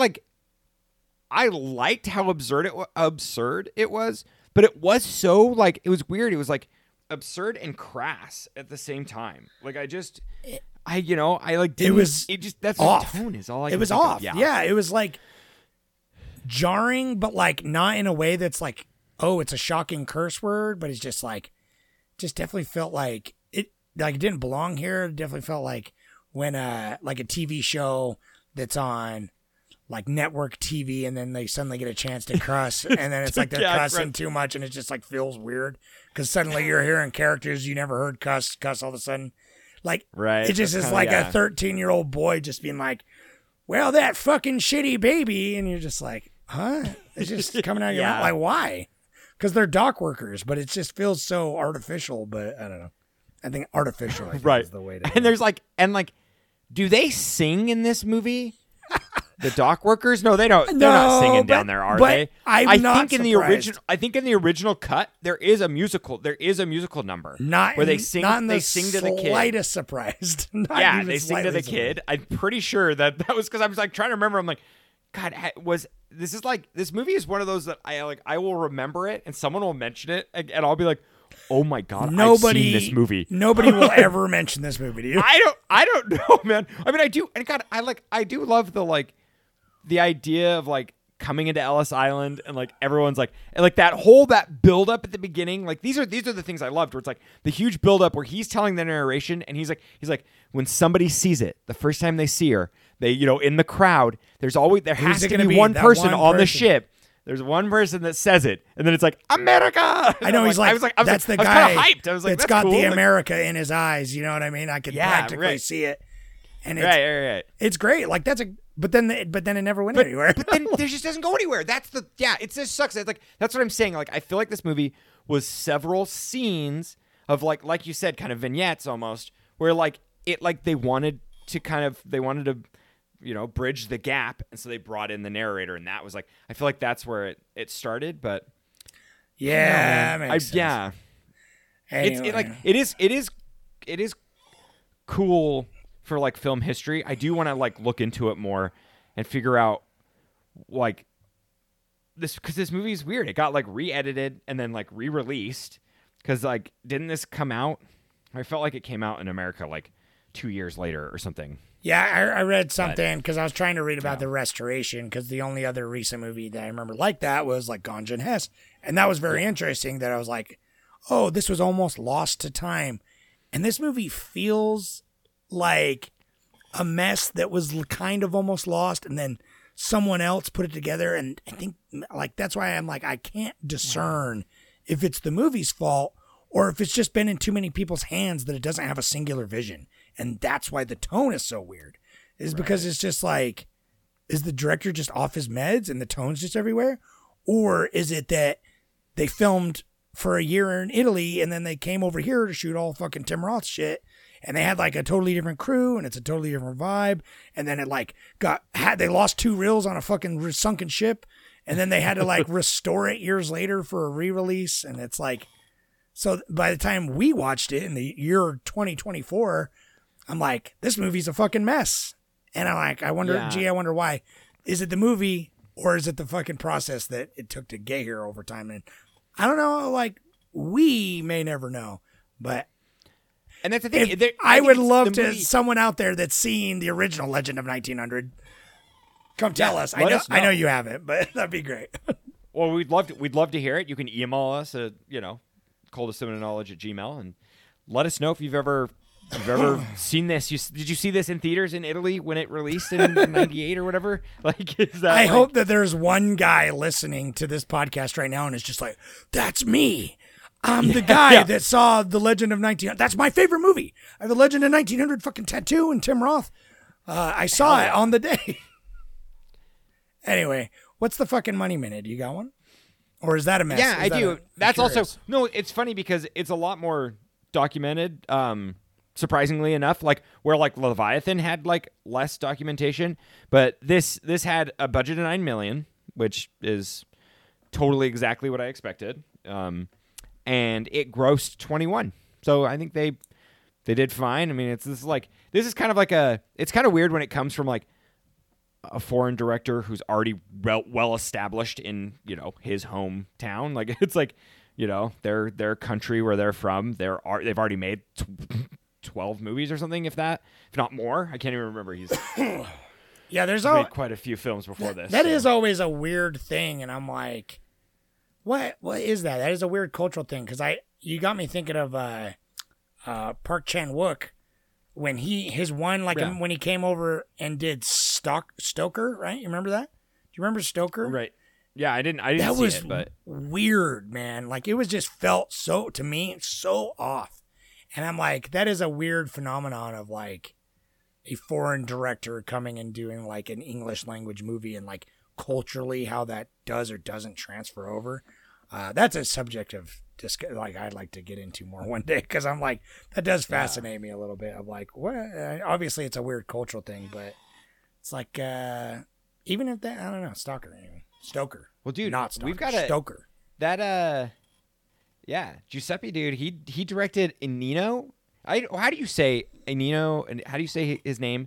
liked how absurd it was, but it was so like it was weird. It was like absurd and crass at the same time. Like I just that's off. the tone is all I. It can was think of. off. Yeah, it was like jarring, but like not in a way that's like, oh, it's a shocking curse word, but it's just like, just definitely felt like it didn't belong here. It definitely felt like when like a TV show that's on like network TV and then they suddenly get a chance to cuss and then it's like they're cussing too much and it just like feels weird because suddenly you're hearing characters you never heard cuss all of a sudden. Like, right. It just is like a 13-year-old boy just being like, well, that fucking shitty baby. And you're just like, huh? It's just coming out of your mouth. Like, why? Because they're dock workers, but it just feels so artificial. But I don't know. I think artificial is the way to And there's like, do they sing in this movie? The dock workers? No, they don't. They're not singing down there, are they? I think in the original cut, there is a musical. There is a musical number where they sing. They sing to the kid. Slightest surprised. They sing to the kid. I'm pretty sure that was because I was like trying to remember. I'm like, God, this movie is one of those that I will remember it, and someone will mention it, and I'll be like, oh my God, I've seen this movie. Nobody will ever mention this movie to you. I don't know, man. I mean, I do, and God, I do love the idea of like coming into Ellis Island and like everyone's like, and like that build up at the beginning. Like these are the things I loved, where it's like the huge build up where he's telling the narration and he's like when somebody sees it the first time they see her, they in the crowd, there has to be one person on the ship. There's one person that says it, and then it's like America. I know. He's like, that's the guy. I was hyped. I was like, it's that's got cool. the America in his eyes. You know what I mean? I could practically see it. And it's, right. It's great. Like but then it never went anywhere. But then there just doesn't go anywhere. It just sucks. It's like, that's what I'm saying. Like, I feel like this movie was several scenes of like you said, kind of vignettes almost, where like they wanted to bridge the gap. And so they brought in the narrator, and that was like, I feel like that's where it started, but makes sense. Yeah. Anyway. It is cool for like film history. I do want to like look into it more and figure out like this, because this movie is weird. It got like re-edited and then like re-released because like didn't this come out? I felt like it came out in America like 2 years later or something. Yeah, I read something because I was trying to read about the restoration, because the only other recent movie that I remember like that was like Ganja and Hess, and that was very interesting. That I was like, oh, this was almost lost to time, and this movie feels like a mess that was kind of almost lost, and then someone else put it together. And I think like that's why I'm like, I can't discern if it's the movie's fault or if it's just been in too many people's hands that it doesn't have a singular vision. And that's why the tone is so weird, is because it's just like, is the director just off his meds and the tone's just everywhere? Or is it that they filmed for a year in Italy and then they came over here to shoot all fucking Tim Roth shit, and they had like a totally different crew and it's a totally different vibe, and then it like they lost 2 reels on a fucking sunken ship, and then they had to like restore it years later for a re-release, and it's like, so by the time we watched it in the year 2024, I'm like, this movie's a fucking mess. And I'm like, I wonder why. Is it the movie, or is it the fucking process that it took to get here over time? And I don't know, like, we may never know, but and that's the thing. I would love to someone out there that's seen the original Legend of 1900 come tell us. I know you haven't, but that'd be great. Well, we'd love to hear it. You can email us at coldestcinemaknowledge@gmail.com and let us know if you've ever seen this. Did you see this in theaters in Italy when it released in '98 or whatever? Like, is that? I hope that there's one guy listening to this podcast right now and it's just like, that's me. I'm the guy that saw The Legend of 1900. That's my favorite movie. I have The Legend of 1900 fucking tattoo and Tim Roth. I saw it on the day. Anyway, what's the fucking money minute? You got one? Or is that a mess? Yeah, I do. That's also no. It's funny because it's a lot more documented. Surprisingly enough, like where like Leviathan had like less documentation, but this had a budget of $9 million, which is totally exactly what I expected. and it grossed 21. So I think they did fine. I mean, this is kind of like it's kind of weird when it comes from like a foreign director who's already well established in, you know, his hometown. Like it's like, you know, their country where they're from. They've already made 12 movies or something, if not more. I can't even remember. He's Yeah, there's made quite a few films before this. That is always a weird thing, and I'm like, what is that? That is a weird cultural thing, because you got me thinking of Park Chan-wook when when he came over and did Stoker, right? You remember that? Do you remember Stoker? Right. Yeah, I didn't that see was it, but weird, man. Like it was just felt to me so off. And I'm like, that is a weird phenomenon of like a foreign director coming and doing like an English language movie, and like culturally how that does or doesn't transfer over. That's a subject of like I'd like to get into more one day, because I'm like, that does fascinate me a little bit. Of like, what? Obviously, it's a weird cultural thing, but it's like even if that, I don't know, Stoker. Well, dude, not Stoker. We've got Stoker. Yeah, Giuseppe, dude. He directed Enino. How do you say Enino? And how do you say his name?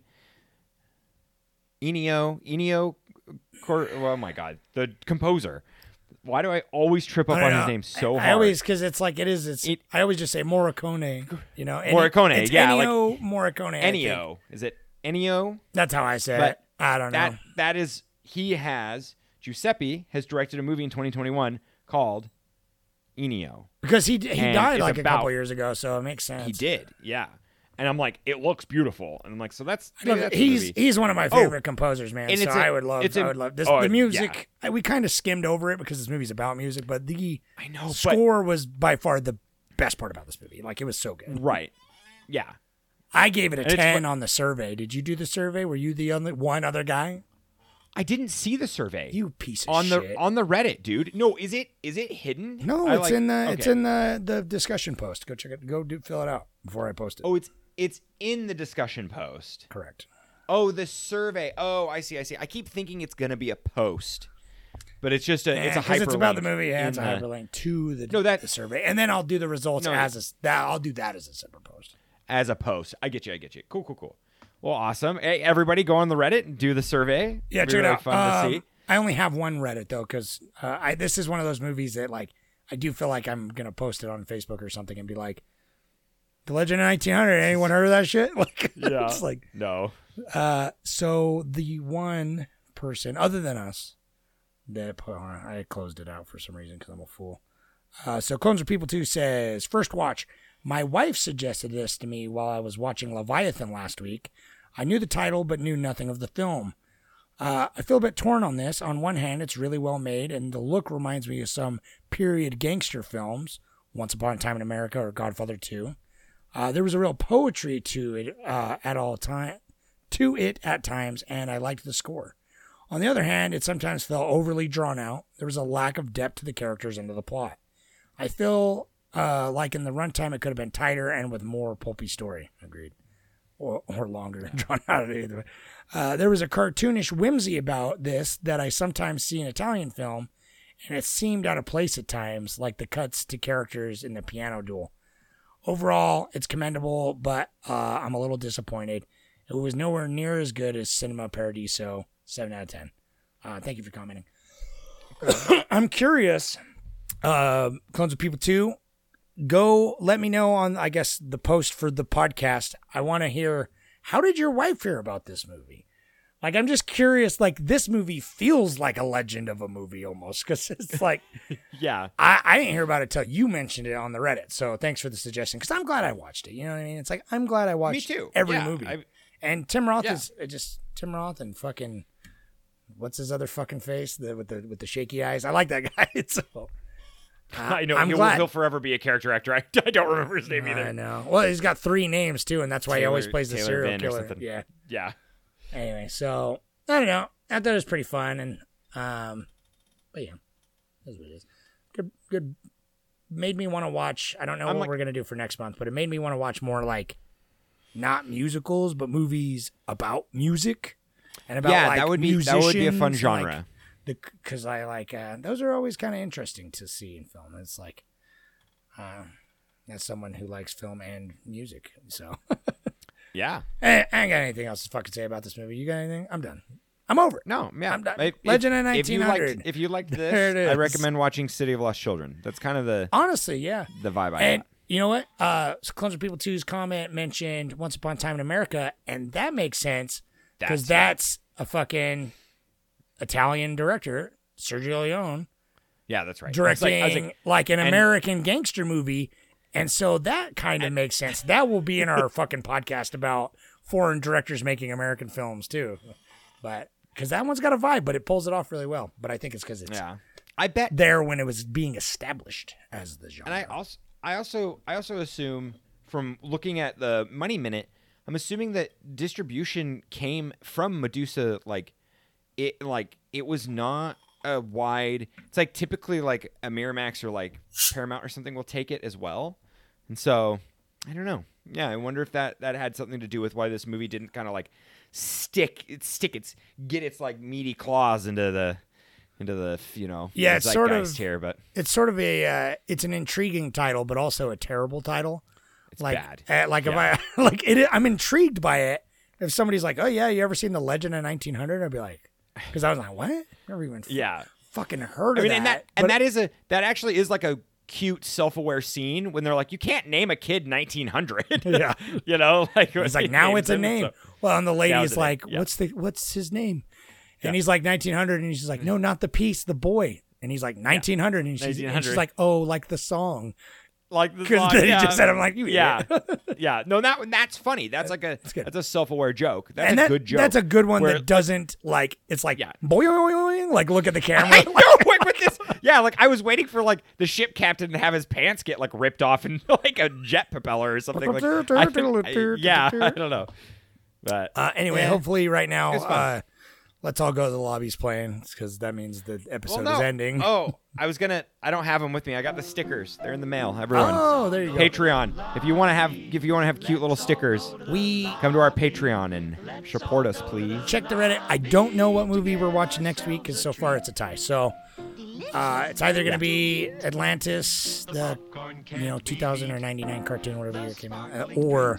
Ennio. Oh my God, the composer. Why do I always trip up on his name so hard? I always, because it's like I always just say Morricone. You know, Morricone. It's yeah, Ennio like Morricone. Ennio. Is it Ennio? That's how I say it. I don't know. That is, Giuseppe has directed a movie in 2021 called Ennio. Because he died like a couple years ago, so it makes sense. He did, yeah. And I'm like, it looks beautiful, and I'm like, so that's he's one of my favorite composers, man. And so I would love this. The music, we kind of skimmed over it because this movie's about music, but the score was by far the best part about this movie. Like it was so good, right? Yeah, I gave it a 10 on the survey. Did you do the survey? Were you the only one other guy? I didn't see the survey. You piece of shit. On the Reddit, dude. No, is it hidden? No, it's in the discussion post. Go check it. Fill it out before I post it. Oh, it's in the discussion post. Correct. Oh, the survey. Oh, I see. I keep thinking it's gonna be a post, but it's just it's a hyperlink. It's about the movie. Yeah, it's a hyperlink to the survey, and then I'll do the results I'll do that as a separate post. As a post, I get you. Cool. Well, awesome. Hey, everybody, go on the Reddit and do the survey. Yeah, check it out. Fun to see. I only have one Reddit though, because this is one of those movies that like I do feel like I'm gonna post it on Facebook or something and be like, The Legend of 1900. Anyone heard of that shit? Like, yeah. It's like no. So the one person other than us that I closed it out for some reason because I'm a fool. So Clones of People 2 says, first watch. My wife suggested this to me while I was watching Leviathan last week. I knew the title but knew nothing of the film. I feel a bit torn on this. On one hand, it's really well made, and the look reminds me of some period gangster films, Once Upon a Time in America or Godfather 2. There was a real poetry to it at times, and I liked the score. On the other hand, it sometimes felt overly drawn out. There was a lack of depth to the characters and to the plot. I feel like in the runtime it could have been tighter and with more pulpy story. Agreed. Or longer, drawn out either way. There was a cartoonish whimsy about this that I sometimes see in Italian film, and it seemed out of place at times, like the cuts to characters in the piano duel. Overall, it's commendable, but I'm a little disappointed. It was nowhere near as good as Cinema Paradiso, 7 out of 10. Thank you for commenting. I'm curious, Clones of People 2, go let me know on, I guess, the post for the podcast. I want to hear, how did your wife hear about this movie? Like, I'm just curious, like, this movie feels like a legend of a movie almost, because it's like, yeah, I didn't hear about it till you mentioned it on the Reddit, so thanks for the suggestion, because I'm glad I watched it, you know what I mean? It's like, I'm glad I watched every movie. And Tim Roth is just, Tim Roth and fucking, what's his other fucking face, with the shaky eyes? I like that guy, so... I know he'll forever be a character actor. I don't remember his name either. I know. Well, he's got 3 names too, and that's why he always plays the serial killer. Yeah. Anyway, so I don't know. I thought it was pretty fun, and but yeah, that's what it is. Good. Made me want to watch. I don't know what we're gonna do for next month, but it made me want to watch more like not musicals, but movies about music and about that would be a fun genre. because I like those are always kind of interesting to see in film. It's like, as someone who likes film and music, so Yeah. I ain't got anything else to fucking say about this movie. You got anything? I'm done. I'm over it. No, yeah. I'm done. Legend of 1900. If you liked There it this, I is. recommend watching City of Lost Children. That's kind of the Honestly, yeah. vibe I And got. you know what? Clones of People 2's comment mentioned Once Upon a Time in America, and that makes sense because that's a fucking Italian director, Sergio Leone, Yeah, that's right. directing like an American gangster movie. And so that kind of makes sense. That will be in our fucking podcast about foreign directors making American films too. But because that one's got a vibe, but it pulls it off really well. But I think it's because it's I bet there when it was being established as the genre. And I also assume from looking at the Money Minute, I'm assuming that distribution came from Medusa. It was not a wide. It's like typically like a Miramax or like Paramount or something will take it as well, and so I don't know. Yeah, I wonder if that had something to do with why this movie didn't kind of like get its like meaty claws into the Yeah, it's sort of here, but it's sort of a it's an intriguing title, but also a terrible title. it's bad. If I like it, I'm intrigued by it. If somebody's like, "Oh yeah, you ever seen The Legend of 1900?" I'd be like, because I was like, "What? Never even fucking heard of that." That actually is like a cute self-aware scene when they're like, you can't name a kid 1900. Yeah. Like it's like now it's a name. Well, and the lady's like, yeah. "What's his name?" And he's like 1900, and she's like, "No, not the piece, the boy." And he's like 1900, and she's like, "Oh, like the song." Like the Because song, then he yeah. just said, "I'm like you." Yeah, yeah. No, that's funny. That's like that's a self-aware joke. That's And a good joke. That's a good one where, that doesn't like. It's like, Yeah. boing, like look at the camera. I know, like with this. Yeah, like I was waiting for like the ship captain to have his pants get like ripped off in like a jet propeller or something. Like, I don't know. But Anyway, hopefully right It's now, fun. let's all go to the lobbies playing because that means the episode well, is no. ending. Oh, I don't have them with me. I got the stickers. They're in the mail. Everyone. Oh, there you go. Patreon. If you want to have cute little stickers, come to our Patreon and support us, please. Check the Reddit. I don't know what movie we're watching next week because so far it's a tie. So it's either going to be Atlantis, the 2000 or 99 cartoon, whatever year it came out, or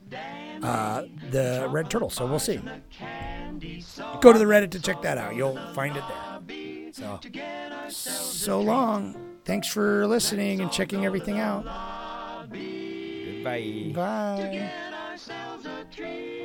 the Red Turtle. So we'll see. Go to the Reddit to check that out. You'll find it there. So long. Thanks for listening and checking everything out. Goodbye. Bye.